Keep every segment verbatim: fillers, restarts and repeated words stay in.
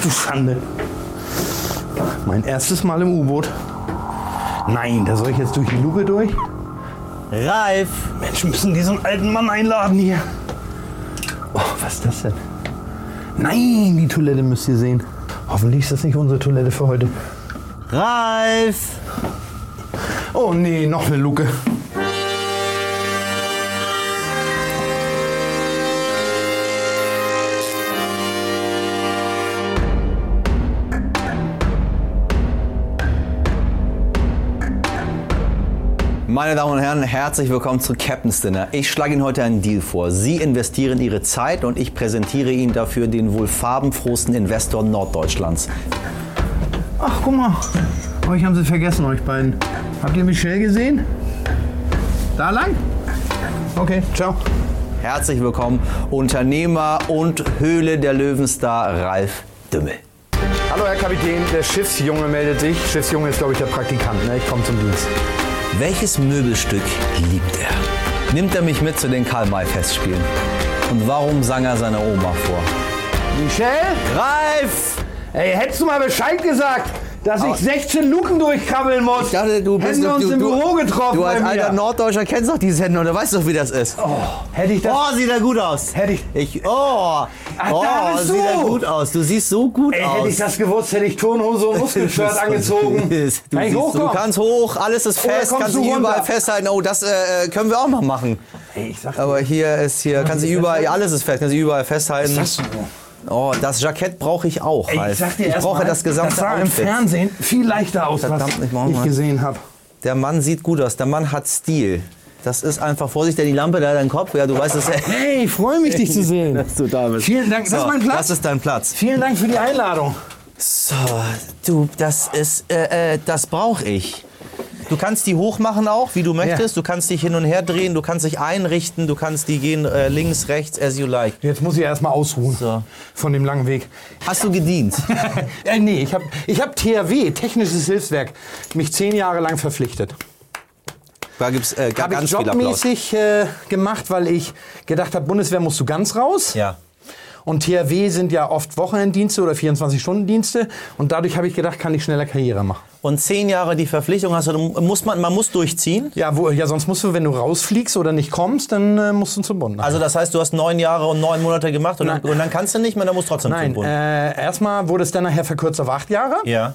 du Schande. Mein erstes Mal im U-Boot. Nein, da soll ich jetzt durch die Luke durch? Ralf! Mensch, müssen diesen alten Mann einladen hier. Oh, was ist das denn? Nein, die Toilette müsst ihr sehen. Hoffentlich ist das nicht unsere Toilette für heute. Ralf! Oh nee, noch eine Luke. Meine Damen und Herren, herzlich willkommen zu Captain's Dinner. Ich schlage Ihnen heute einen Deal vor. Sie investieren Ihre Zeit und ich präsentiere Ihnen dafür den wohl farbenfrohsten Investor Norddeutschlands. Ach, guck mal. Euch haben sie vergessen, euch beiden. Habt ihr Michelle gesehen? Da lang? Okay, ciao. Herzlich willkommen, Unternehmer und Höhle der Löwenstar Ralf Dümmel. Hallo Herr Kapitän, der Schiffsjunge meldet sich. Schiffsjunge ist, glaube ich, der Praktikant. Ne? Ich komme zum Dienst. Welches Möbelstück liebt er? Nimmt er mich mit zu den Karl-May-Festspielen? Und warum sang er seiner Oma vor? Michelle? Ralf! Ey, hättest du mal Bescheid gesagt, dass ich sechzehn Luken durchkrabbeln muss? Ich dachte, du bist Hätten wir uns du, im du, Büro getroffen. Du als bei mir. alter Norddeutscher kennst doch die Sendung, du weißt doch, wie das ist. Oh, hätte ich das... Oh, sieht er gut aus. Hätte ich... Ich, oh, Ach, oh da bist sieht er du. gut aus. Du siehst so gut Ey, aus. hätte ich das gewusst, hätte ich Turnhose und Muskelshirt angezogen. Du, Kann ich siehst, du hochkommen? kannst hoch, alles ist Oder fest, kommst kannst du dich runter? überall festhalten. Oh, das äh, können wir auch mal machen. Ey, ich sag Aber hier ist hier, kannst du überall, ja, alles ist fest, kannst du überall festhalten. Was sagst du? Oh, das Jackett brauche ich auch. Ey, Ralf. ich sag dir ich erst brauche mal, das gesamte das sah im Outfit. Fernsehen viel leichter aus, Verdammt, was ich brauch ich mal. gesehen habe. Der Mann sieht gut aus, der Mann hat Stil. Das ist einfach, Vorsicht, die Lampe da dein Kopf, ja, du weißt es. Hey, ich freue mich, dich zu sehen. Dass du da bist. Vielen Dank, das ist mein Platz. Das ist dein Platz. Vielen Dank für die Einladung. So, du, das ist, äh, äh, das brauche ich. Du kannst die hochmachen auch, wie du möchtest. Ja. Du kannst dich hin und her drehen, du kannst dich einrichten, du kannst die gehen äh, links, rechts, as you like. Jetzt muss ich erstmal ausruhen So. von dem langen Weg. Hast du gedient? äh, nee, ich habe ich hab T H W, Technisches Hilfswerk, mich zehn Jahre lang verpflichtet. Da gibt's äh, ga- Habe ich ganz viel Applaus. jobmäßig äh, gemacht, weil ich gedacht habe, Bundeswehr musst du ganz raus. Ja. Und T H W sind ja oft Wochenenddienste oder vierundzwanzig-Stunden-Dienste. Und dadurch habe ich gedacht, kann ich schneller Karriere machen. Und zehn Jahre die Verpflichtung hast du, muss man, man muss durchziehen. Ja, wo, ja, sonst musst du, wenn du rausfliegst oder nicht kommst, dann äh, musst du zum Bund. Also das heißt, du hast neun Jahre und neun Monate gemacht und, dann, und dann kannst du nicht mehr, dann musst du trotzdem zum Nein, Bund. äh, erstmal wurde es dann nachher verkürzt auf acht Jahre. Ja.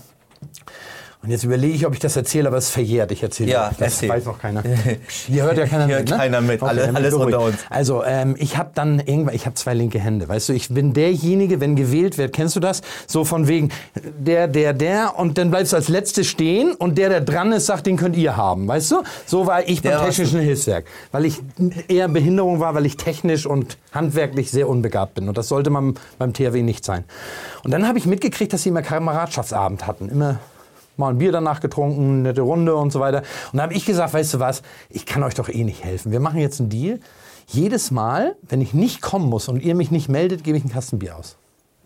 Und jetzt überlege ich, ob ich das erzähle, aber es ist verjährt. Ich erzähle Ja, das erzähl. weiß noch keiner. Hier hört ja keiner Hier mit, hört ne? keiner mit. Alle- dann bin ich alles beruhigt. unter uns. Also ähm, ich habe dann irgendwann, ich habe zwei linke Hände, weißt du, ich bin derjenige, wenn gewählt wird, kennst du das? So von wegen der, der, der und dann bleibst du als Letzte stehen und der, der dran ist, sagt, den könnt ihr haben, weißt du? So war ich beim Der warst Technischen Hilfswerk, weil ich eher Behinderung war, weil ich technisch und handwerklich sehr unbegabt bin und das sollte man beim T H W nicht sein. Und dann habe ich mitgekriegt, dass sie immer Kameradschaftsabend hatten, immer mal ein Bier danach getrunken, nette Runde und so weiter. Und da habe ich gesagt, weißt du was, ich kann euch doch eh nicht helfen. Wir machen jetzt einen Deal. Jedes Mal, wenn ich nicht kommen muss und ihr mich nicht meldet, gebe ich einen Kasten Bier aus.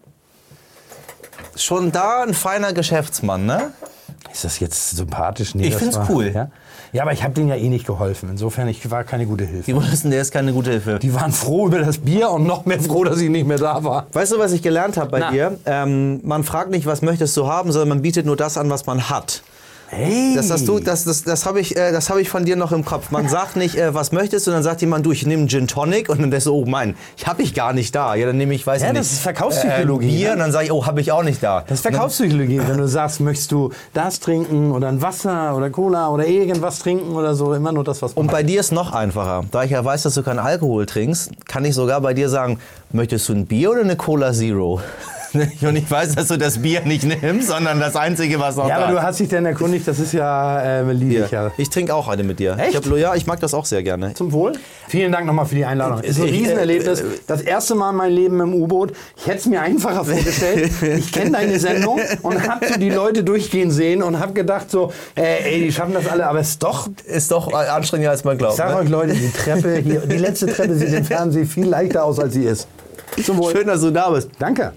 Schon da ein feiner Geschäftsmann, ne? Ist das jetzt sympathisch? Nee, Ich das find's war- cool. Ja? ja, aber ich habe denen ja eh nicht geholfen. Insofern, ich war keine gute Hilfe. Die wussten, der ist keine gute Hilfe. Die waren froh über das Bier und noch mehr froh, dass ich nicht mehr da war. Weißt du, was ich gelernt habe bei Na. dir? Ähm, man fragt nicht, was möchtest du haben, sondern man bietet nur das an, was man hat. Hey! Das hast du, das, das, das habe ich, äh, das habe ich von dir noch im Kopf. Man sagt nicht, äh, was möchtest, sondern sagt jemand, du, ich nehme einen Gin Tonic und dann denkst du, oh mein, ich habe ich gar nicht da. Ja, dann nehme ich, weiß Ja, ich das nicht, ist Verkaufspsychologie, äh, Bier ne? und dann sage ich, oh, habe ich auch nicht da. Das ist Verkaufspsychologie, wenn du sagst, möchtest du das trinken oder ein Wasser oder Cola oder irgendwas trinken oder so, immer nur das, was man Und bei dir ist noch einfacher. Da ich ja weiß, dass du keinen Alkohol trinkst, kann ich sogar bei dir sagen, möchtest du ein Bier oder eine Cola Zero? Und ich weiß, dass du das Bier nicht nimmst, sondern das Einzige, was noch Ja, da aber ist. du hast dich denn erkundigt, das ist ja, äh, liebe ich ja. Ich trinke auch eine mit dir. Echt? Ich hab, ja, ich mag das auch sehr gerne. Zum Wohl. Vielen Dank nochmal für die Einladung. Ist ein Ich- Riesenerlebnis. Das erste Mal in meinem Leben im U-Boot. Ich hätte es mir einfacher vorgestellt. Ich kenne deine Sendung und habe so die Leute durchgehen sehen und habe gedacht so, äh, ey, die schaffen das alle, aber es ist doch, Ist doch anstrengender, als man glaubt. ich sag Ne? euch Leute, die Treppe hier, die letzte Treppe sieht im Fernsehen viel leichter aus, als sie ist. Zum Wohl. Schön, dass du da bist. Danke.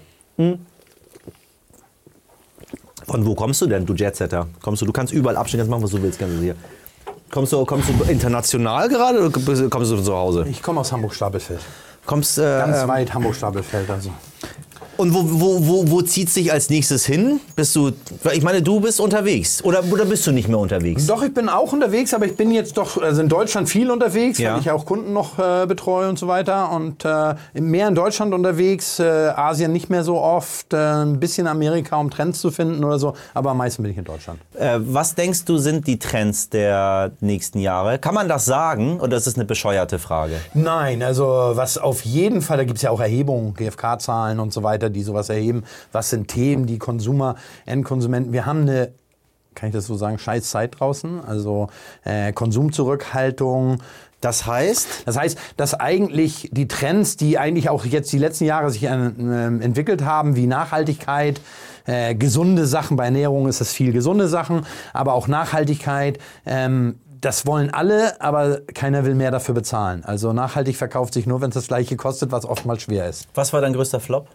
Von wo kommst du denn, du Jetsetter? Kommst du, du kannst überall abstehen, kannst machen, was du willst, kannst du hier. Kommst du, kommst du international gerade oder kommst du zu Hause? Ich komme aus Hamburg-Stapelfeld. Kommst, äh, Ganz ähm, weit Hamburg-Stapelfeld. Also. Und wo, wo, wo, wo zieht es dich als nächstes hin? Bist du, ich meine, du bist unterwegs oder, oder bist du nicht mehr unterwegs? Doch, ich bin auch unterwegs, aber ich bin jetzt doch also in Deutschland viel unterwegs, Ja. weil ich auch Kunden noch äh, betreue und so weiter. Und äh, mehr in Deutschland unterwegs, äh, Asien nicht mehr so oft, äh, ein bisschen Amerika, um Trends zu finden oder so, aber am meisten bin ich in Deutschland. Äh, was denkst du, sind die Trends der nächsten Jahre? Kann man das sagen oder ist das eine bescheuerte Frage? Nein, also was auf jeden Fall, da gibt es ja auch Erhebungen, G F K-Zahlen und so weiter, die sowas erheben. Was sind Themen, die Konsumer, Endkonsumenten, wir haben eine, kann ich das so sagen, scheiß Zeit draußen, also äh, Konsumzurückhaltung. Das heißt? Das heißt, dass eigentlich die Trends, die eigentlich auch jetzt die letzten Jahre sich äh, entwickelt haben, wie Nachhaltigkeit, äh, gesunde Sachen, bei Ernährung ist es viel gesunde Sachen, aber auch Nachhaltigkeit, ähm, das wollen alle, aber keiner will mehr dafür bezahlen. Also nachhaltig verkauft sich nur, wenn es das Gleiche kostet, was oftmals schwer ist. Was war dein größter Flop?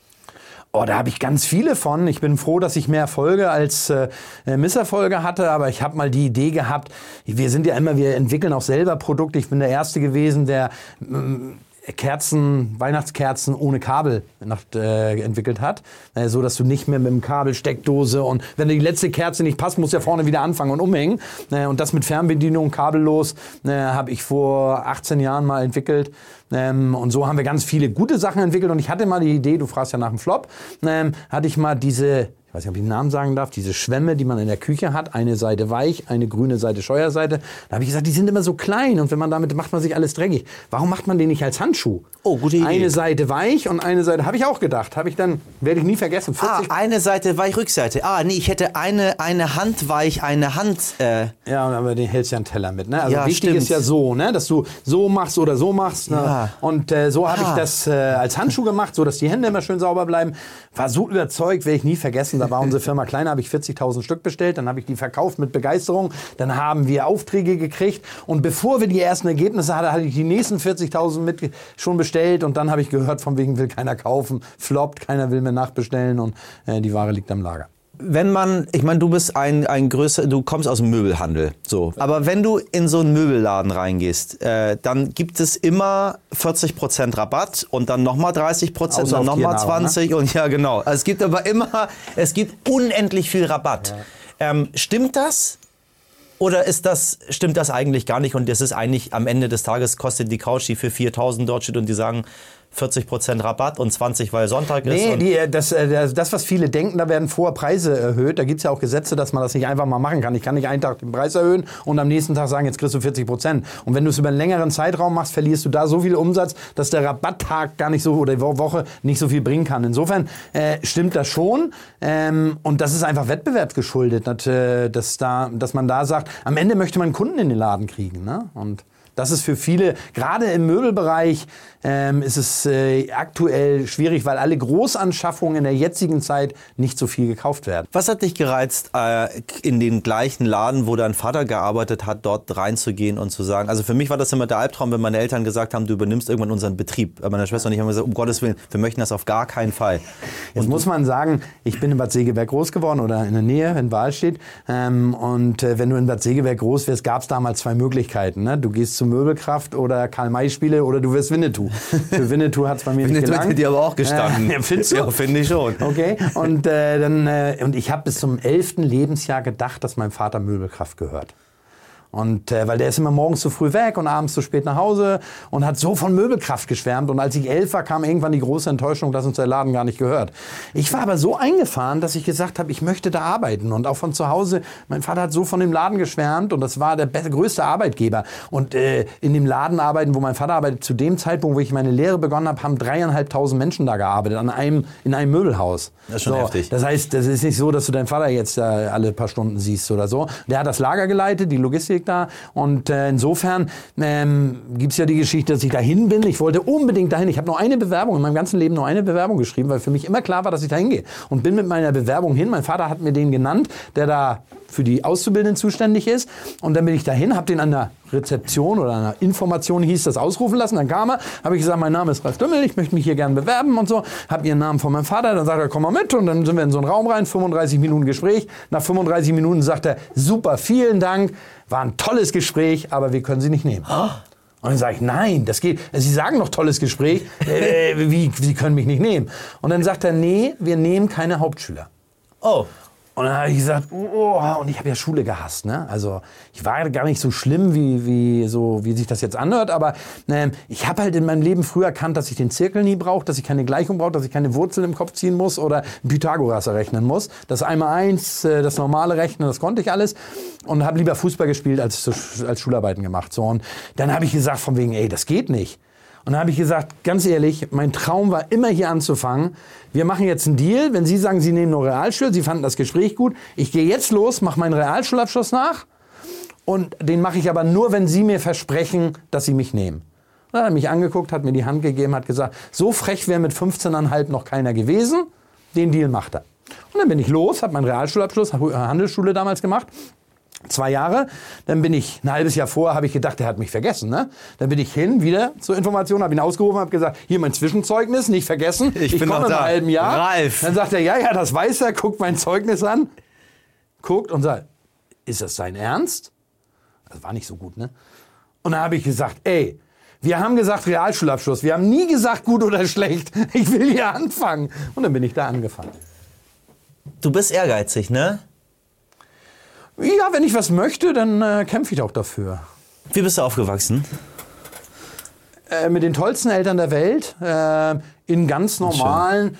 Oh, da habe ich ganz viele von. Ich bin froh, dass ich mehr Erfolge als äh, Misserfolge hatte, aber ich habe mal die Idee gehabt, wir sind ja immer, wir entwickeln auch selber Produkte. Ich bin der Erste gewesen, der ähm, Kerzen, Weihnachtskerzen ohne Kabel nach, äh, entwickelt hat, äh, so dass du nicht mehr mit dem Kabel, Steckdose und wenn die letzte Kerze nicht passt, musst du ja vorne wieder anfangen und umhängen. Äh, und das mit Fernbedienung, kabellos, äh, habe ich vor achtzehn Jahren mal entwickelt. Ähm, und so haben wir ganz viele gute Sachen entwickelt. Und ich hatte mal die Idee, du fragst ja nach dem Flop, ähm, hatte ich mal diese, ich weiß nicht, ob ich den Namen sagen darf, diese Schwämme, die man in der Küche hat, eine Seite weich, eine grüne Seite Scheuerseite. Da habe ich gesagt, die sind immer so klein und wenn man damit macht man sich alles dreckig. Warum macht man den nicht als Handschuh? Oh, gute Idee. Eine Seite weich und eine Seite, habe ich auch gedacht, habe ich dann, werde ich nie vergessen. Ah, vierzig eine Seite weich, Rückseite. Ah, nee, ich hätte eine, eine Hand weich, eine Hand... Äh Ja, aber den hältst ja einen Teller mit. Ne? Also Ja, wichtig stimmt. ist ja so, ne? Dass du so machst oder so machst. Ne? Ja. Und äh, so habe Ah. ich das äh, als Handschuh gemacht, so dass die Hände immer schön sauber bleiben. War so überzeugt, werde ich nie vergessen. Da war unsere Firma kleiner, habe ich vierzigtausend Stück bestellt. Dann habe ich die verkauft mit Begeisterung. Dann haben wir Aufträge gekriegt. Und bevor wir die ersten Ergebnisse hatten, hatte ich die nächsten vierzigtausend mit schon bestellt. Und dann habe ich gehört, von wegen will keiner kaufen. Floppt, keiner will mehr nachbestellen. Und äh, die Ware liegt am Lager. Wenn man, ich meine, du bist ein, ein größer, du kommst aus dem Möbelhandel, so. Aber wenn du in so einen Möbelladen reingehst, äh, dann gibt es immer vierzig Prozent Rabatt und dann nochmal dreißig Prozent, Außer dann auf nochmal Tiernahrung, zwanzig ne? und ja, genau. Also es gibt aber immer, es gibt unendlich viel Rabatt. Ja. Ähm, stimmt das? Oder ist das, stimmt das eigentlich gar nicht und das ist eigentlich am Ende des Tages kostet die Couch, die für viertausend dort steht und die sagen vierzig Prozent Rabatt und zwanzig, weil Sonntag ist? Nee, und die, das, äh, das, was viele denken, da werden vorher Preise erhöht. Da gibt es ja auch Gesetze, dass man das nicht einfach mal machen kann. Ich kann nicht einen Tag den Preis erhöhen und am nächsten Tag sagen, jetzt kriegst du vierzig Prozent. Und wenn du es über einen längeren Zeitraum machst, verlierst du da so viel Umsatz, dass der Rabatttag gar nicht so oder die Woche nicht so viel bringen kann. Insofern äh, stimmt das schon. Ähm, und das ist einfach wettbewerbsgeschuldet, dass, äh, dass, da, dass man da sagt, am Ende möchte man Kunden in den Laden kriegen. Ne? Und das ist für viele, gerade im Möbelbereich, ähm, ist es äh, aktuell schwierig, weil alle Großanschaffungen in der jetzigen Zeit nicht so viel gekauft werden. Was hat dich gereizt, äh, in den gleichen Laden, wo dein Vater gearbeitet hat, dort reinzugehen und zu sagen, also für mich war das immer der Albtraum, wenn meine Eltern gesagt haben, du übernimmst irgendwann unseren Betrieb. Meine Schwester und ich haben gesagt, um Gottes Willen, wir möchten das auf gar keinen Fall. Jetzt muss man sagen, ich bin in Bad Segeberg groß geworden oder in der Nähe, in Wahlstedt. Ähm, und äh, wenn du in Bad Segeberg groß wirst, gab es damals zwei Möglichkeiten. Ne? Du gehst zu Möbelkraft oder Karl-May-Spiele oder du wirst Winnetou. Für Winnetou hat es bei mir nicht Winnetou gelangt. hätte dir aber auch gestanden. Äh, findest du? Ja, finde ich schon. Okay, und, äh, dann, äh, und ich habe bis zum elften Lebensjahr gedacht, dass meinem Vater Möbelkraft gehört. Und äh, weil der ist immer morgens zu früh weg und abends zu spät nach Hause und hat so von Möbelkraft geschwärmt. Und als ich elf war, kam irgendwann die große Enttäuschung, dass uns der Laden gar nicht gehört. Ich war aber so eingefahren, dass ich gesagt habe, ich möchte da arbeiten. Und auch von zu Hause, mein Vater hat so von dem Laden geschwärmt und das war der beste, größte Arbeitgeber. Und äh, in dem Laden arbeiten, wo mein Vater arbeitet, zu dem Zeitpunkt, wo ich meine Lehre begonnen habe, haben dreieinhalbtausend Menschen da gearbeitet, an einem, in einem Möbelhaus. Das ist schon so, heftig. Das heißt, das ist nicht so, dass du deinen Vater jetzt äh, alle paar Stunden siehst oder so. Der hat das Lager geleitet, die Logistik da. Und äh, insofern ähm, gibt es ja die Geschichte, dass ich dahin bin. Ich wollte unbedingt dahin. Ich habe nur eine Bewerbung, in meinem ganzen Leben nur eine Bewerbung geschrieben, weil für mich immer klar war, dass ich dahin gehe. Und bin mit meiner Bewerbung hin. Mein Vater hat mir den genannt, der da für die Auszubildenden zuständig ist. Und dann bin ich dahin, habe den an der Rezeption oder an der Information hieß das ausrufen lassen. Dann kam er, habe ich gesagt, mein Name ist Ralf Dümmel, ich möchte mich hier gerne bewerben und so. Habe ihren Namen von meinem Vater, dann sagt er, komm mal mit. Und dann sind wir in so einen Raum rein, fünfunddreißig Minuten Gespräch. Nach fünfunddreißig Minuten sagt er, super, vielen Dank, war ein tolles Gespräch, aber wir können Sie nicht nehmen. Und dann sage ich, nein, das geht. Sie sagen noch tolles Gespräch, äh, wie, Sie können mich nicht nehmen. Und dann sagt er, nee, wir nehmen keine Hauptschüler. Oh. Und dann habe ich gesagt, oh, und ich habe ja Schule gehasst, ne? Also ich war gar nicht so schlimm, wie, wie, so, wie sich das jetzt anhört, aber ähm, ich habe halt in meinem Leben früher erkannt, dass ich den Zirkel nie brauche, dass ich keine Gleichung brauche, dass ich keine Wurzel im Kopf ziehen muss oder Pythagoras errechnen muss. Das einmal eins, äh, das normale Rechnen, das konnte ich alles und habe lieber Fußball gespielt als, als Schularbeiten gemacht. So, und dann habe ich gesagt von wegen, ey, das geht nicht. Und dann habe ich gesagt, ganz ehrlich, mein Traum war immer hier anzufangen. Wir machen jetzt einen Deal. Wenn Sie sagen, Sie nehmen nur Realschule, Sie fanden das Gespräch gut. Ich gehe jetzt los, mache meinen Realschulabschluss nach. Und den mache ich aber nur, wenn Sie mir versprechen, dass Sie mich nehmen. Dann hat er mich angeguckt, hat mir die Hand gegeben, hat gesagt, so frech wäre mit fünfzehn Komma fünf noch keiner gewesen. Den Deal macht er. Und dann bin ich los, habe meinen Realschulabschluss, Handelsschule damals gemacht. Zwei Jahre, dann bin ich, ein halbes Jahr vorher, habe ich gedacht, der hat mich vergessen. Ne? Dann bin ich hin, wieder zur Information, habe ihn ausgerufen, habe gesagt, hier mein Zwischenzeugnis, nicht vergessen, ich, ich bin komme in einem halben Jahr. Ralf. Dann sagt er, ja, ja, das weiß er, guckt mein Zeugnis an, guckt und sagt, ist das sein Ernst? Das war nicht so gut, ne? Und dann habe ich gesagt, ey, wir haben gesagt Realschulabschluss, wir haben nie gesagt gut oder schlecht, ich will hier anfangen. Und dann bin ich da angefangen. Du bist ehrgeizig, ne? Ja, wenn ich was möchte, dann äh, kämpfe ich auch dafür. Wie bist du aufgewachsen? Äh, mit den tollsten Eltern der Welt, äh, in ganz normalen,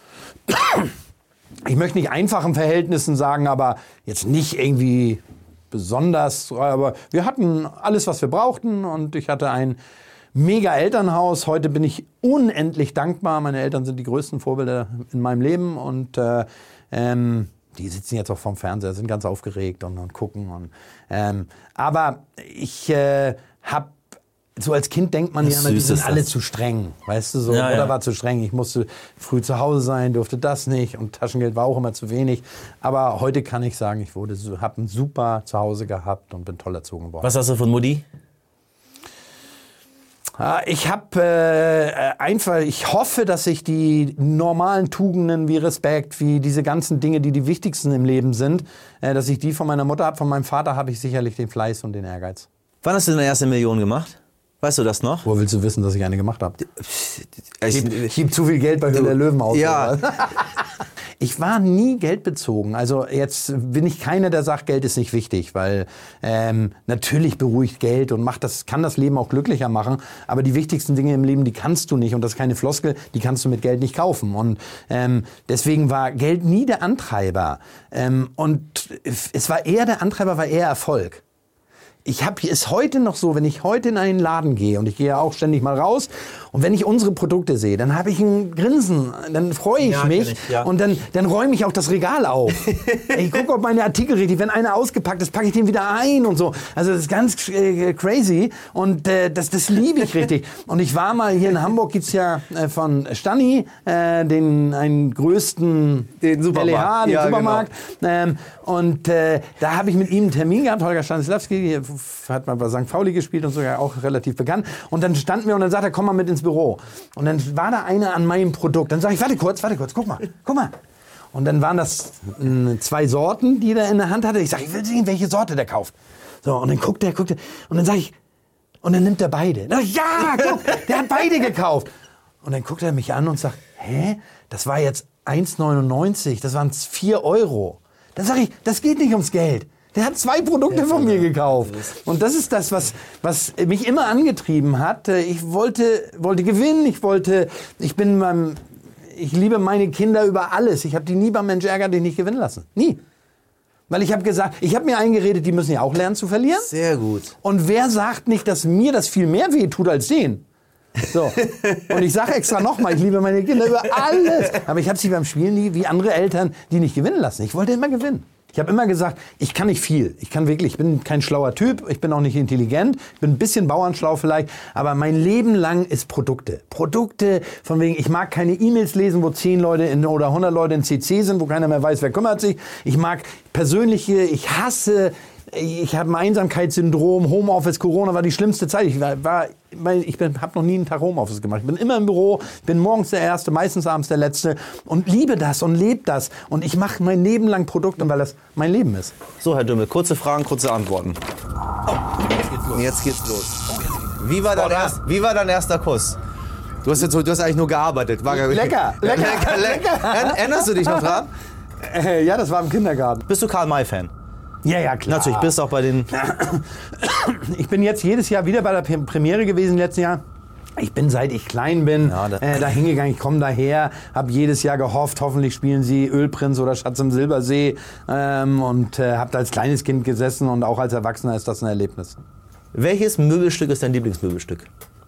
ich möchte nicht einfachen Verhältnissen sagen, aber jetzt nicht irgendwie besonders, aber wir hatten alles, was wir brauchten und ich hatte ein mega Elternhaus. Heute bin ich unendlich dankbar. Meine Eltern sind die größten Vorbilder in meinem Leben und äh, ähm, die sitzen jetzt auch vorm Fernseher, sind ganz aufgeregt und, und gucken. Und, ähm, aber ich äh, habe, so als Kind denkt man ja immer, die sind alle zu streng. Weißt du, so, ja, oder ja. war zu streng. Ich musste früh zu Hause sein, durfte das nicht und Taschengeld war auch immer zu wenig. Aber heute kann ich sagen, ich wurde, habe ein super Zuhause gehabt und bin toll erzogen worden. Was hast du von Mutti? Ich habe äh, einfach, ich hoffe, dass ich die normalen Tugenden wie Respekt, wie diese ganzen Dinge, die die wichtigsten im Leben sind, äh, dass ich die von meiner Mutter habe. Von meinem Vater habe ich sicherlich den Fleiß und den Ehrgeiz. Wann hast du deine erste Million gemacht? Weißt du das noch? Wo willst du wissen, dass ich eine gemacht habe? Ich, Ich gebe zu viel Geld bei Höhle der Löwen aus. Ja. Oder? Ich war nie geldbezogen. Also jetzt bin ich keiner, der sagt, Geld ist nicht wichtig, weil ähm, natürlich beruhigt Geld und macht das, kann das Leben auch glücklicher machen. Aber die wichtigsten Dinge im Leben, die kannst du nicht. Und das ist keine Floskel, die kannst du mit Geld nicht kaufen. Und ähm, deswegen war Geld nie der Antreiber. Ähm, und es war eher der Antreiber, war eher Erfolg. Ich habe ist heute noch so, wenn ich heute in einen Laden gehe und ich gehe ja auch ständig mal raus und wenn ich unsere Produkte sehe, dann habe ich ein Grinsen, dann freue ich Ja, mich ich, ja. und dann, dann räume ich auch das Regal auf. Ich gucke, ob meine Artikel richtig, wenn einer ausgepackt ist, packe ich den wieder ein und so. Also das ist ganz äh, crazy und äh, das, das liebe ich richtig. Und ich war mal hier in Hamburg, gibt's ja äh, von Stanni, äh, den einen größten Den Supermarkt. L E H, den Ja, Supermarkt. Ähm, und äh, da habe ich mit ihm einen Termin gehabt, Holger Stanislawski, hat mal bei Sankt Pauli gespielt und sogar auch relativ bekannt. Und dann standen wir und dann sagt er, komm mal mit ins Büro. Und dann war da einer an meinem Produkt. Dann sage ich, warte kurz, warte kurz, guck mal, guck mal. Und dann waren das mh, zwei Sorten, die er in der Hand hatte. Ich sage, ich will sehen, welche Sorte der kauft. So, und dann guckt er, guckt er. Und dann sage ich, und dann nimmt er beide. Dann sag ich, ja, guck, der hat beide gekauft. Und dann guckt er mich an und sagt, hä, das war jetzt eins neunundneunzig, das waren vier Euro. Dann sage ich, das geht nicht ums Geld. Der hat zwei Produkte von mir gekauft. Und das ist das, was, was mich immer angetrieben hat. Ich wollte, wollte gewinnen, ich wollte, ich bin beim, ich liebe meine Kinder über alles. Ich habe die nie beim Mensch ärgern, den nicht gewinnen lassen. Nie. Weil ich habe gesagt, ich habe mir eingeredet, die müssen ja auch lernen zu verlieren. Sehr gut. Und wer sagt nicht, dass mir das viel mehr weh tut als denen? So. Und ich sage extra nochmal, ich liebe meine Kinder über alles. Aber ich habe sie beim Spielen nie wie andere Eltern, die nicht gewinnen lassen. Ich wollte immer gewinnen. Ich habe immer gesagt, ich kann nicht viel. Ich kann wirklich, ich bin kein schlauer Typ, ich bin auch nicht intelligent, ich bin ein bisschen bauernschlau vielleicht, aber mein Leben lang ist Produkte. Produkte, von wegen, ich mag keine E-Mails lesen, wo zehn Leute in, oder hundert Leute in C C sind, wo keiner mehr weiß, wer kümmert sich. Ich mag persönliche, ich hasse, ich habe ein Einsamkeitssyndrom, Homeoffice, Corona war die schlimmste Zeit. Ich war, war ich habe noch nie einen Tag Homeoffice gemacht. Ich bin immer im Büro, bin morgens der Erste, meistens abends der Letzte und liebe das und lebe das. Und ich mache mein Leben lang Produkte, weil das mein Leben ist. So, Herr Dümmel, kurze Fragen, kurze Antworten. Oh, jetzt geht's los. Jetzt geht's los. Wie war, dein erst, wie war dein erster Kuss? Du hast, jetzt, du hast eigentlich nur gearbeitet. War Lecker, lecker, lecker, lecker. Erinnerst du dich noch dran? Äh, ja, das war im Kindergarten. Bist du Karl-May-Fan? Ja, ja, klar. Natürlich, bist auch bei den... Ich bin jetzt jedes Jahr wieder bei der Premiere gewesen, letzten Jahr. Ich bin, seit ich klein bin, ja, da, äh, da hingegangen. Ich komme daher, habe jedes Jahr gehofft, hoffentlich spielen sie Ölprinz oder Schatz im Silbersee. Ähm, und äh, habe da als kleines Kind gesessen und auch als Erwachsener ist das ein Erlebnis. Welches Möbelstück ist dein Lieblingsmöbelstück?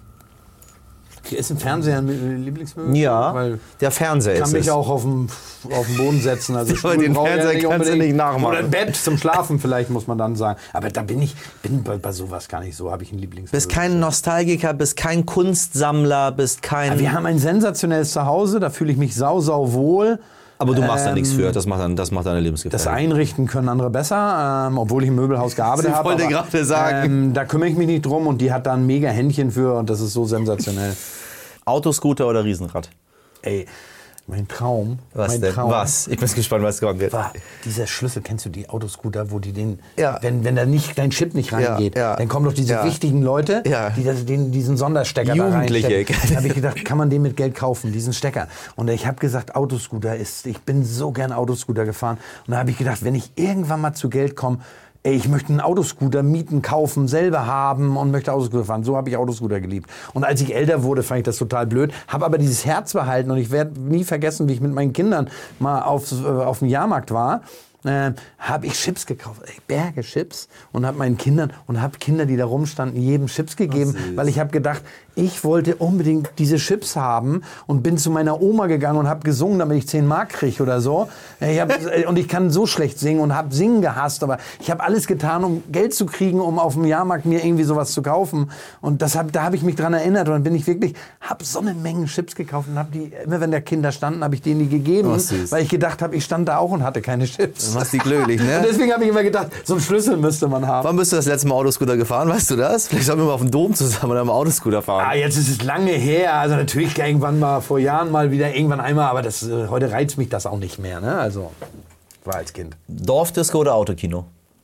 Ist ein Fernseher ein Lieblingsmöbel? Ja, weil der Fernseher ist Ich kann mich es. auch auf den, auf den Boden setzen. Also Aber den Fernseher ja kannst du nicht nachmachen. Oder ein Bett zum Schlafen vielleicht, muss man dann sagen. Aber da bin ich bin bei, bei sowas gar nicht so, habe ich ein Lieblingsmöbel. Bist kein Nostalgiker, bist kein Kunstsammler, bist kein... Aber wir haben ein sensationelles Zuhause, da fühle ich mich sau, sau wohl. Aber du machst da Ähm, nichts für, das macht, dann, das macht deine Das Lebensgefährtin. Einrichten können andere besser, ähm, obwohl ich im Möbelhaus gearbeitet Ich habe. wollte aber, gerade sagen. Ähm, da kümmere ich mich nicht drum und die hat da ein mega Händchen für und das ist so sensationell. Autoscooter oder Riesenrad? Ey, mein Traum. Was mein denn? Traum Was? Ich bin gespannt, was kommt jetzt. war dieser Schlüssel, kennst du die Autoscooter, wo die den, Ja. wenn, wenn da nicht dein Chip nicht reingeht, Ja, ja. dann kommen doch diese Ja. wichtigen Leute, Ja. die das, den, diesen Sonderstecker Jugendliche. da reinstecken. Da habe ich gedacht, kann man den mit Geld kaufen, diesen Stecker? Und ich habe gesagt, Autoscooter ist, ich bin so gern Autoscooter gefahren. Und da habe ich gedacht, wenn ich irgendwann mal zu Geld komme, ey, ich möchte einen Autoscooter mieten, kaufen, selber haben und möchte Autoscooter fahren. So habe ich Autoscooter geliebt. Und als ich älter wurde, fand ich das total blöd, habe aber dieses Herz behalten und ich werde nie vergessen, wie ich mit meinen Kindern mal auf, äh, auf dem Jahrmarkt war. Äh, habe ich Chips gekauft, ey, Berge Chips und habe meinen Kindern und habe Kinder, die da rumstanden, jedem Chips gegeben, weil ich habe gedacht, ich wollte unbedingt diese Chips haben und bin zu meiner Oma gegangen und habe gesungen, damit ich zehn Mark kriege oder so. Ich hab, und ich kann so schlecht singen und habe Singen gehasst, aber ich habe alles getan, um Geld zu kriegen, um auf dem Jahrmarkt mir irgendwie sowas zu kaufen. Und das hab, da habe ich mich dran erinnert und dann bin ich wirklich, habe so eine Menge Chips gekauft und habe die, immer wenn da Kinder standen, habe ich denen die gegeben, Oh, süß. weil ich gedacht habe, ich stand da auch und hatte keine Chips. Du machst die glücklich, ne? Und deswegen habe ich immer gedacht, so einen Schlüssel müsste man haben. Wann bist du das letzte Mal Autoscooter gefahren, weißt du das? Vielleicht sollen wir mal auf dem Dom zusammen oder am Autoscooter fahren. Ah, jetzt ist es lange her. Also natürlich irgendwann mal, vor Jahren mal wieder, irgendwann einmal. Aber das, äh, heute reizt mich das auch nicht mehr. Ne? Also, war als Kind. Dorfdisco oder Autokino?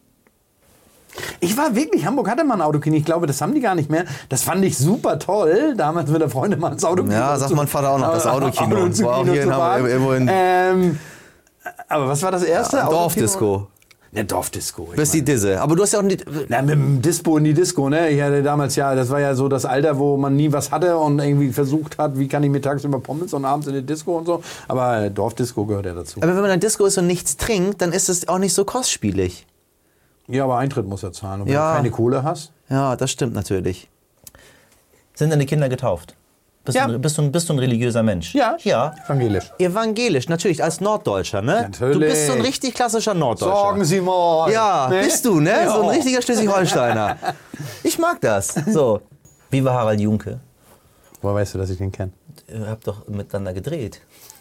Ich war wirklich, Hamburg hatte mal ein Autokino. Ich glaube, das haben die gar nicht mehr. Das fand ich super toll. Damals mit der Freundin mal ins Autokino. Ja, sagt zu- mein Vater auch noch, das Autokino. Auto zu War auch Kino hier in zu Hamburg, fahren. irgendwo in- ähm, aber was war das erste? Ja, Autokino? Dorfdisco. Ne, Dorfdisco. Ich Bist die Disse. Aber du hast ja auch nicht... Na, mit dem Dispo in die Disco, ne? Ich hatte damals ja, das war ja so das Alter, wo man nie was hatte und irgendwie versucht hat, wie kann ich mir tagsüber Pommes und abends in die Disco und so. Aber Dorfdisco gehört ja dazu. Aber wenn man in Disco ist und nichts trinkt, dann ist es auch nicht so kostspielig. Ja, aber Eintritt muss er zahlen. Und wenn Ja. du keine Kohle hast? Ja, das stimmt natürlich. Sind deine Kinder getauft? Bist, Ja. du, bist, du, bist du ein religiöser Mensch? Ja. Ja. Evangelisch. Evangelisch, natürlich, als Norddeutscher, ne? Natürlich. Du bist so ein richtig klassischer Norddeutscher. Sorgen Sie mal. Ja, Ne? bist du, ne? So ein Ja. richtiger Schleswig-Holsteiner. Ich mag das. So. Wie war Harald Junke? Woher weißt du, dass ich den kenne? Ihr habt doch miteinander gedreht.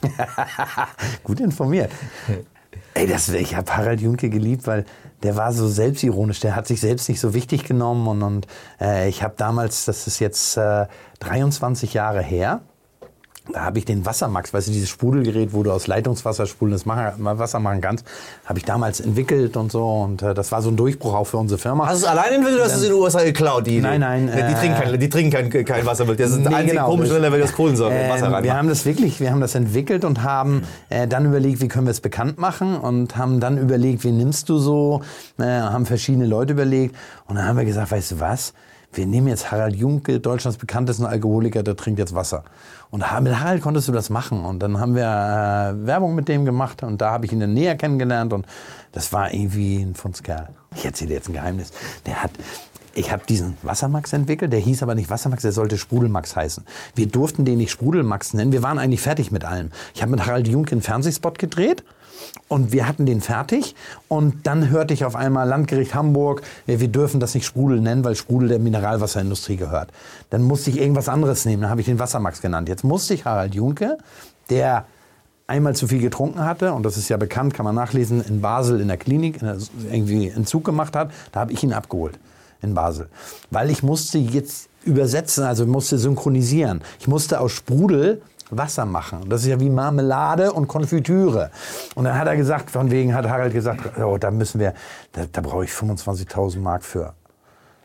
Gut informiert. Ey, das, ich habe Harald Junke geliebt, weil der war so selbstironisch. Der hat sich selbst nicht so wichtig genommen. Und, und äh, ich habe damals, das ist jetzt äh, dreiundzwanzig Jahre her, da habe ich den Wassermax, weißt du, dieses Sprudelgerät, wo du aus Leitungswasser sprudelndes Wasser machen kannst, habe ich damals entwickelt und so. Und äh, das war so ein Durchbruch auch für unsere Firma. Hast du es alleine entwickelt oder hast du es in den U S A geklaut? Die Nein, nein, Die, die trinken kein, die trinken kein, kein Wasser. Das ist Nee, der einzige genau. komische Länder, wenn das Kohlensäure in Wasser Ähm, rein wir haben das wirklich, wir haben das entwickelt und haben äh, dann überlegt, wie können wir es bekannt machen und haben dann überlegt, wen nimmst du so, äh, haben verschiedene Leute überlegt und dann haben wir gesagt, weißt du was, wir nehmen jetzt Harald Junke, Deutschlands bekanntesten Alkoholiker, der trinkt jetzt Wasser. Und mit Harald konntest du das machen und dann haben wir äh, Werbung mit dem gemacht und da habe ich ihn dann näher kennengelernt und das war irgendwie ein Fundskerl. Ich erzähle dir jetzt ein Geheimnis. Der hat Ich habe diesen Wassermax entwickelt, der hieß aber nicht Wassermax, der sollte Sprudelmax heißen. Wir durften den nicht Sprudelmax nennen, wir waren eigentlich fertig mit allem. Ich habe mit Harald Junke einen Fernsehspot gedreht und wir hatten den fertig und dann hörte ich auf einmal Landgericht Hamburg, wir, wir dürfen das nicht Sprudel nennen, weil Sprudel der Mineralwasserindustrie gehört. Dann musste ich irgendwas anderes nehmen, dann habe ich den Wassermax genannt. Jetzt musste ich Harald Junke, der einmal zu viel getrunken hatte, und das ist ja bekannt, kann man nachlesen, in Basel in der Klinik in der, irgendwie Entzug gemacht hat, da habe ich ihn abgeholt. In Basel. Weil ich musste jetzt übersetzen, also musste synchronisieren. Ich musste aus Sprudel Wasser machen. Das ist ja wie Marmelade und Konfitüre. Und dann hat er gesagt, von wegen hat Harald gesagt, oh, da müssen wir, da, da brauche ich fünfundzwanzigtausend Mark für.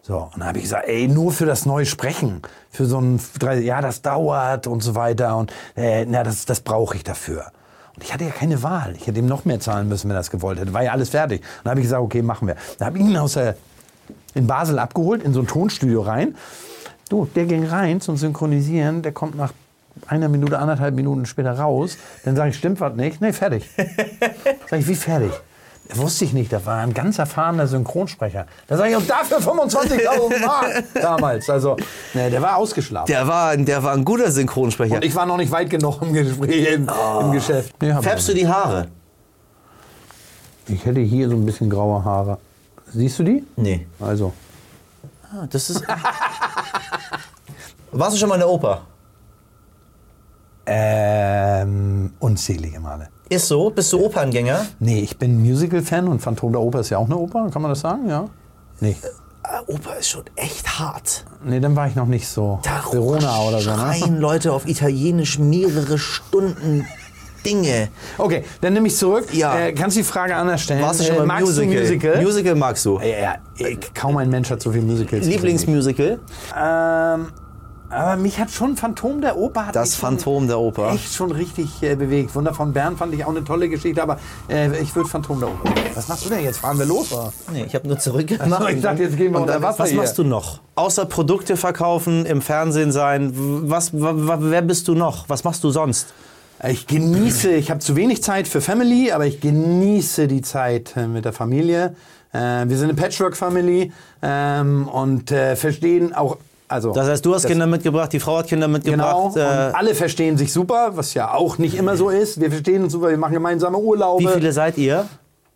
So, und dann habe ich gesagt, ey, nur für das neue Sprechen, für so ein, ja, das dauert und so weiter und äh, na, das, das brauche ich dafür. Und ich hatte ja keine Wahl. Ich hätte ihm noch mehr zahlen müssen, wenn er das gewollt hätte. War ja alles fertig. Und dann habe ich gesagt, okay, machen wir. Dann habe ich ihn aus der, in Basel abgeholt, in so ein Tonstudio rein. Du, der ging rein zum Synchronisieren, der kommt nach einer Minute, anderthalb Minuten später raus. Dann sage ich, stimmt was nicht? Nee, fertig. Sag ich, wie fertig? Das wusste ich nicht, da war ein ganz erfahrener Synchronsprecher. Da sage ich, und dafür fünfundzwanzigtausend Mark damals. Also, ne, der war ausgeschlafen. Der war, der war ein guter Synchronsprecher. Und ich war noch nicht weit genug im Gespräch, im, oh. im Geschäft. Nee, färbst du die Haare? Ich hätte hier so ein bisschen graue Haare. Siehst du die? Nee. Also. Ah, das ist... Warst du schon mal in der Oper? Ähm, unzählige Male. Ist so? Bist du Operngänger? Nee, ich bin Musical-Fan und Phantom der Oper ist ja auch eine Oper, kann man das sagen? Ja. Nee. Äh, Oper ist schon echt hart. Nee, dann war ich noch nicht so. Da Verona oder so. schreien Ne? Leute auf Italienisch mehrere Stunden Dinge. Okay, dann nehme ich zurück. Ja. Äh, kannst du die Frage anders stellen? Warst du schon mal äh, magst Musical? Du Musical? Musical magst du. Ja, ja, ich, kaum ein Mensch hat so viel Musicals. Lieblingsmusical? Ähm, aber mich hat schon Phantom der Oper... Hat das mich Phantom der Oper? Echt schon richtig äh, bewegt. Wunder von Bern fand ich auch eine tolle Geschichte, aber äh, ich würde Phantom der Oper. Was machst du denn jetzt? Fahren wir los? Oder? Nee, ich habe nur zurückgemacht. Also, ich dachte, jetzt gehen wir unter Wasser. Was hier. machst du noch? Außer Produkte verkaufen, im Fernsehen sein, was, w- w- wer bist du noch? Was machst du sonst? Ich genieße, ich habe zu wenig Zeit für Family, aber ich genieße die Zeit äh, mit der Familie. Äh, wir sind eine Patchwork-Family ähm, und äh, verstehen auch... Also, das heißt, du hast Kinder mitgebracht, die Frau hat Kinder mitgebracht. Genau, und äh, alle verstehen sich super, was ja auch nicht immer so ist. Wir verstehen uns super, wir machen gemeinsame Urlaube. Wie viele seid ihr?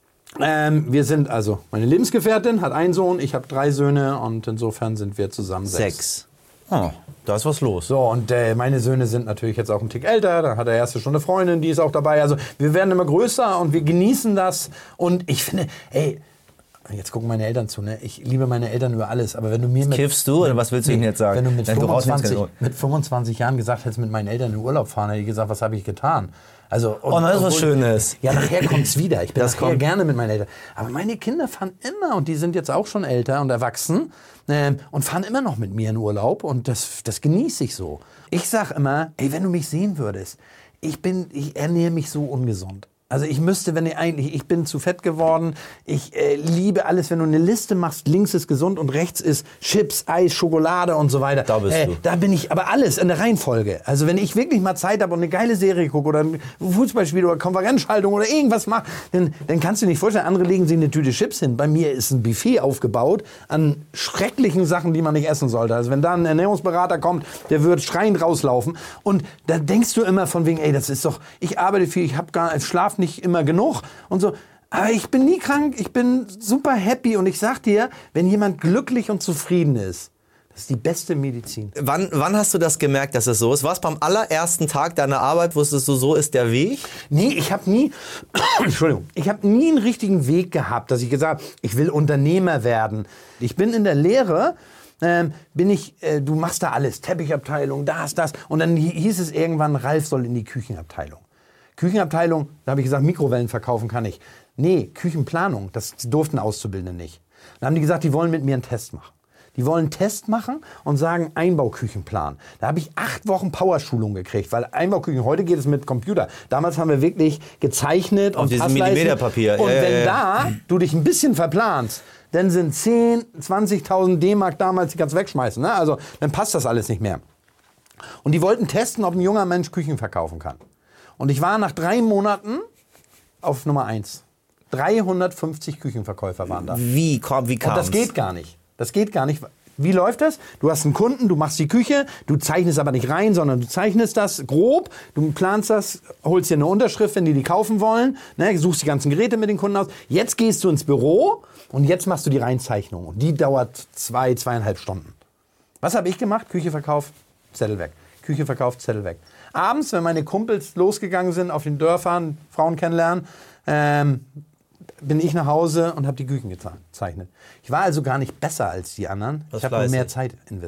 Ähm, wir sind also, meine Lebensgefährtin hat einen Sohn, ich habe drei Söhne und insofern sind wir zusammen sechs. Sechs. Oh, da ist was los. So, und äh, meine Söhne sind natürlich jetzt auch ein Tick älter, da hat der erste schon eine Freundin, die ist auch dabei. Also wir werden immer größer und wir genießen das. Und ich finde, ey, jetzt gucken meine Eltern zu, ne? Ich liebe meine Eltern über alles, aber wenn du mir mit... Kiffst du oder was willst du ihnen jetzt sagen? Wenn du mit, Wenn du fünfundzwanzig, rausnimmst, mit fünfundzwanzig Jahren gesagt hättest, mit meinen Eltern in den Urlaub fahren, hätte ich gesagt, was habe ich getan? Also, und, Oh, das ist was obwohl- Schönes. Ja, nachher kommt's wieder. Ich bin Das nachher kommt. gerne mit meinen Eltern. Aber meine Kinder fahren immer, und die sind jetzt auch schon älter und erwachsen, ähm, und fahren immer noch mit mir in Urlaub und das, das genieße ich so. Ich sag immer, ey, wenn du mich sehen würdest, ich bin, ich ernähre mich so ungesund. Also ich müsste, wenn ich eigentlich, ich bin zu fett geworden, ich äh, liebe alles, wenn du eine Liste machst, links ist gesund und rechts ist Chips, Eis, Schokolade und so weiter. Da bist äh, du. Da bin ich, aber alles in der Reihenfolge. Also wenn ich wirklich mal Zeit habe und eine geile Serie gucke oder ein Fußballspiel oder Konferenzschaltung oder irgendwas mache, dann, dann kannst du dir nicht vorstellen, andere legen sich eine Tüte Chips hin. Bei mir ist ein Buffet aufgebaut an schrecklichen Sachen, die man nicht essen sollte. Also wenn da ein Ernährungsberater kommt, der wird schreiend rauslaufen. Und da denkst du immer von wegen, ey, das ist doch, ich arbeite viel, ich habe gar, ich schlafe nicht immer genug und so. Aber ich bin nie krank, ich bin super happy und ich sag dir, wenn jemand glücklich und zufrieden ist, das ist die beste Medizin. Wann, wann hast du das gemerkt, dass es so ist? War es beim allerersten Tag deiner Arbeit, wusstest du, so ist der Weg? Nee, ich habe nie, Entschuldigung, ich habe nie einen richtigen Weg gehabt, dass ich gesagt habe, ich will Unternehmer werden. Ich bin in der Lehre, ähm, bin ich, äh, du machst da alles, Teppichabteilung, das, das. Und dann hieß es irgendwann, Ralf soll in die Küchenabteilung. Küchenabteilung, da habe ich gesagt, Mikrowellen verkaufen kann ich. Nee, Küchenplanung, das durften Auszubildende nicht. Dann haben die gesagt, die wollen mit mir einen Test machen. Die wollen einen Test machen und sagen Einbauküchenplan. Da habe ich acht Wochen Powerschulung gekriegt, weil Einbauküchen, heute geht es mit Computer. Damals haben wir wirklich gezeichnet Auf und diesem Passleisten. Millimeterpapier. Und Ja, ja, wenn ja. da du dich ein bisschen verplanst, dann sind zehn, zwanzigtausend D-Mark damals, die kannst du wegschmeißen. Ne? Also dann passt das alles nicht mehr. Und die wollten testen, ob ein junger Mensch Küchen verkaufen kann. Und ich war nach drei Monaten auf Nummer eins. dreihundertfünfzig Küchenverkäufer waren da. Wie, komm, wie Und kam's? das geht gar nicht. Das geht gar nicht. Wie läuft das? Du hast einen Kunden, du machst die Küche, du zeichnest aber nicht rein, sondern du zeichnest das grob, du planst das, holst dir eine Unterschrift, wenn die die kaufen wollen, ne, suchst die ganzen Geräte mit den Kunden aus. Jetzt gehst du ins Büro und jetzt machst du die Reinzeichnung. Und die dauert zwei, zweieinhalb Stunden. Was habe ich gemacht? Küche verkauft, Zettel weg. Küche verkauft, Zettel weg. Abends, wenn meine Kumpels losgegangen sind auf den Dörfern, Frauen kennenlernen, ähm, bin ich nach Hause und habe die Küchen gezeichnet. Ich war also gar nicht besser als die anderen. Was ich habe nur fleißig. mehr Zeit investiert.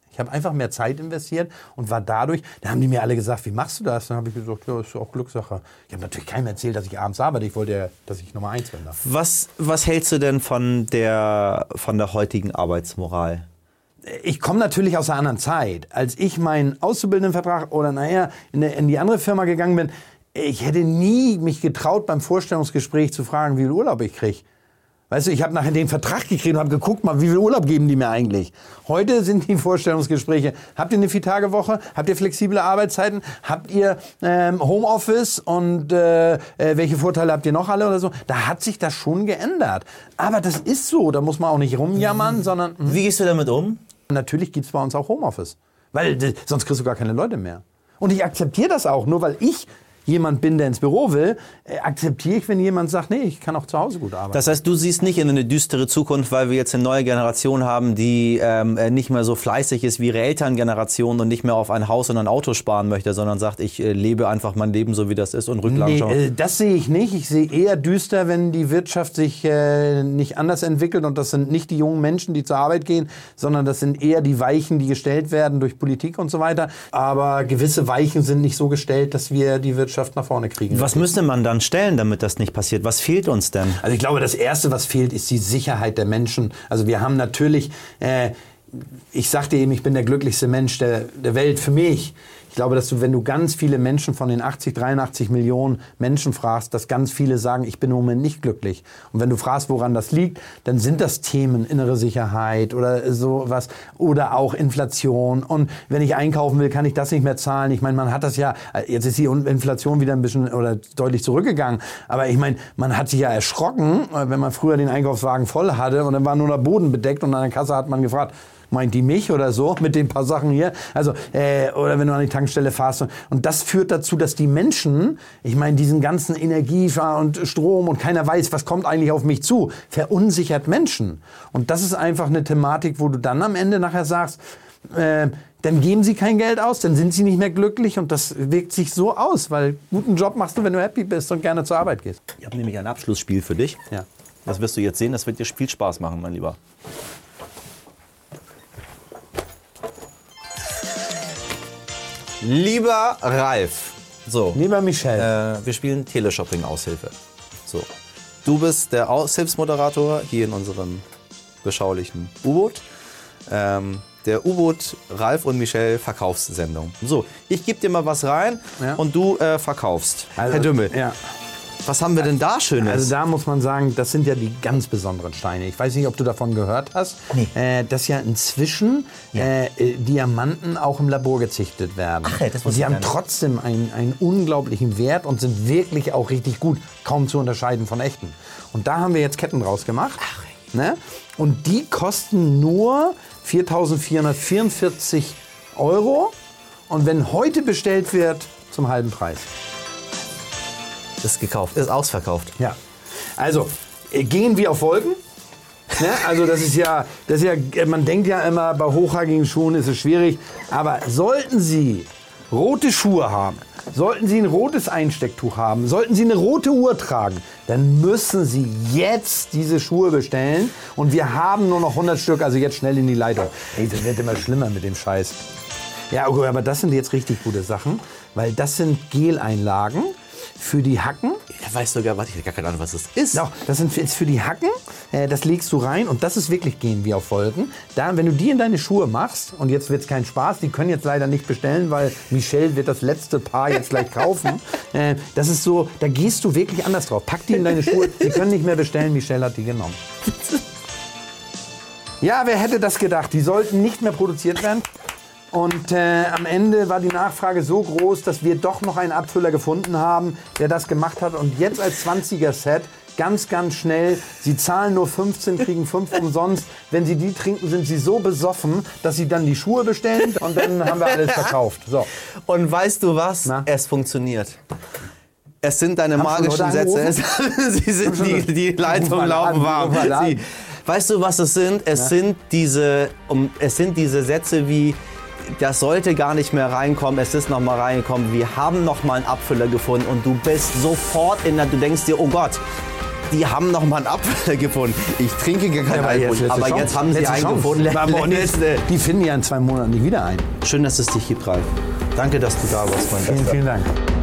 Ich habe einfach mehr Zeit investiert und war dadurch, da haben die mir alle gesagt, wie machst du das? Dann habe ich gesagt, ja, ist auch Glückssache. Ich habe natürlich keinem erzählt, dass ich abends arbeite. Ich wollte ja, dass ich Nummer eins bin. Was, was hältst du denn von der, von der heutigen Arbeitsmoral? Ich komme natürlich aus einer anderen Zeit. Als ich meinen Auszubildendenvertrag oder nachher in, in die andere Firma gegangen bin, ich hätte nie mich getraut, beim Vorstellungsgespräch zu fragen, wie viel Urlaub ich kriege. Weißt du, ich habe nachher den Vertrag gekriegt und habe geguckt, mal, wie viel Urlaub geben die mir eigentlich. Heute sind die Vorstellungsgespräche. Habt ihr eine Vier-Tage-Woche? Habt ihr flexible Arbeitszeiten? Habt ihr ähm, Homeoffice? Und äh, äh, welche Vorteile habt ihr noch alle oder so? Da hat sich das schon geändert. Aber das ist so, da muss man auch nicht rumjammern, sondern... Mh. Wie gehst du damit um? Natürlich gibt es bei uns auch Homeoffice. Weil äh, sonst kriegst du gar keine Leute mehr. Und ich akzeptiere das auch, nur weil ich jemand bin, der ins Büro will, äh, akzeptiere ich, wenn jemand sagt, nee, ich kann auch zu Hause gut arbeiten. Das heißt, du siehst nicht in eine düstere Zukunft, weil wir jetzt eine neue Generation haben, die ähm, nicht mehr so fleißig ist wie ihre Elterngeneration und nicht mehr auf ein Haus und ein Auto sparen möchte, sondern sagt, ich äh, lebe einfach mein Leben so, wie das ist und Rücklagen nee, schauen. Äh, das sehe ich nicht. Ich sehe eher düster, wenn die Wirtschaft sich äh, nicht anders entwickelt. Und das sind nicht die jungen Menschen, die zur Arbeit gehen, sondern das sind eher die Weichen, die gestellt werden durch Politik und so weiter. Aber gewisse Weichen sind nicht so gestellt, dass wir die Wirtschaft nach vorne kriegen. Was müsste man dann stellen, damit das nicht passiert? Was fehlt uns denn? Also ich glaube, das Erste, was fehlt, ist die Sicherheit der Menschen. Also wir haben natürlich, äh, ich sagte eben, ich bin der glücklichste Mensch der, der Welt für mich. Ich glaube, dass du, wenn du ganz viele Menschen von den achtzig, dreiundachtzig Millionen Menschen fragst, dass ganz viele sagen, ich bin im Moment nicht glücklich. Und wenn du fragst, woran das liegt, dann sind das Themen innere Sicherheit oder sowas oder auch Inflation. Und wenn ich einkaufen will, kann ich das nicht mehr zahlen. Ich meine, man hat das ja, jetzt ist die Inflation wieder ein bisschen oder deutlich zurückgegangen. Aber ich meine, man hat sich ja erschrocken, wenn man früher den Einkaufswagen voll hatte und dann war nur der Boden bedeckt und an der Kasse hat man gefragt, meint die mich oder so, mit den paar Sachen hier. Also, äh, oder wenn du an die Tankstelle fährst. Und das führt dazu, dass die Menschen, ich meine, diesen ganzen Energie und Strom und keiner weiß, was kommt eigentlich auf mich zu, verunsichert Menschen. Und das ist einfach eine Thematik, wo du dann am Ende nachher sagst, äh, dann geben sie kein Geld aus, dann sind sie nicht mehr glücklich und das wirkt sich so aus, weil guten Job machst du, wenn du happy bist und gerne zur Arbeit gehst. Ich habe nämlich ein Abschlussspiel für dich. Ja. Das wirst du jetzt sehen, das wird dir viel Spaß machen, mein Lieber. Lieber Ralf, so, Lieber Michel, äh, wir spielen Teleshopping-Aushilfe. So, du bist der Aushilfsmoderator hier in unserem beschaulichen U-Boot. Ähm, der U-Boot Ralf und Michel Verkaufssendung. So, ich gebe dir mal was rein Ja. und du äh, verkaufst. also, Herr Dümmel, Ja. was haben wir denn da Schönes? Also da muss man sagen, das sind ja die ganz besonderen Steine. Ich weiß nicht, ob du davon gehört hast, Nee. äh, dass ja inzwischen Ja. Äh, äh, Diamanten auch im Labor gezüchtet werden. Ach, ja, das wusste und die ich haben gar nicht. trotzdem einen, einen unglaublichen Wert und sind wirklich auch richtig gut, kaum zu unterscheiden von echten. Und da haben wir jetzt Ketten draus gemacht. Ach, ne? Und die kosten nur viertausendvierhundertvierundvierzig Euro. Und wenn heute bestellt wird, zum halben Preis. ist gekauft, ist ausverkauft. Ja, also äh, gehen wir auf Wolken. Ne? Also das ist ja, das ist ja, man denkt ja immer, bei hochhackigen Schuhen ist es schwierig. Aber sollten Sie rote Schuhe haben, sollten Sie ein rotes Einstecktuch haben, sollten Sie eine rote Uhr tragen, dann müssen Sie jetzt diese Schuhe bestellen. Und wir haben nur noch hundert Stück, also jetzt schnell in die Leitung. Ey, das wird immer schlimmer mit dem Scheiß. Ja, okay, aber das sind jetzt richtig gute Sachen, weil das sind Geleinlagen für die Hacken. Er weiß sogar, was ich habe gar keine Ahnung, was das ist. Doch, das sind jetzt für die Hacken, äh, das legst du rein und das ist wirklich gehen wie auf Wolken. Da, wenn du die in deine Schuhe machst, und jetzt wird es kein Spaß, die können jetzt leider nicht bestellen, weil Michel wird das letzte Paar jetzt gleich kaufen. äh, das ist so, da gehst du wirklich anders drauf. Pack die in deine Schuhe, sie können nicht mehr bestellen, Michel hat die genommen. Ja, wer hätte das gedacht? Die sollten nicht mehr produziert werden. Und äh, am Ende war die Nachfrage so groß, dass wir doch noch einen Abfüller gefunden haben, der das gemacht hat. Und jetzt als zwanziger-Set, ganz, ganz schnell, Sie zahlen nur fünfzehn, kriegen fünf umsonst. Wenn Sie die trinken, sind Sie so besoffen, dass Sie dann die Schuhe bestellen und dann haben wir alles verkauft. So. Und weißt du was? Na? Es funktioniert. Es sind deine Haben magischen schon Sätze. Leute Es, sie sind die, die Leitungen Ruf mal laufen an, warm. ruf mal an. Sie, weißt du, was es sind? Es Ja. sind diese, um, es sind diese Sätze wie: Das sollte gar nicht mehr reinkommen, es ist noch mal reingekommen, wir haben noch mal einen Abfüller gefunden und du bist sofort in der, du denkst dir, oh Gott, die haben noch mal einen Apfel gefunden. Ich trinke gar keinen Ja, Alkohol, jetzt- jetzt aber Chance. jetzt haben sie Letzte einen Chance. gefunden. Aber und jetzt, Letzte. die finden ja in zwei Monaten nicht wieder ein. Schön, dass es dich gibt, Ralf. Danke, dass du da warst, mein Vielen, Bester. vielen Dank.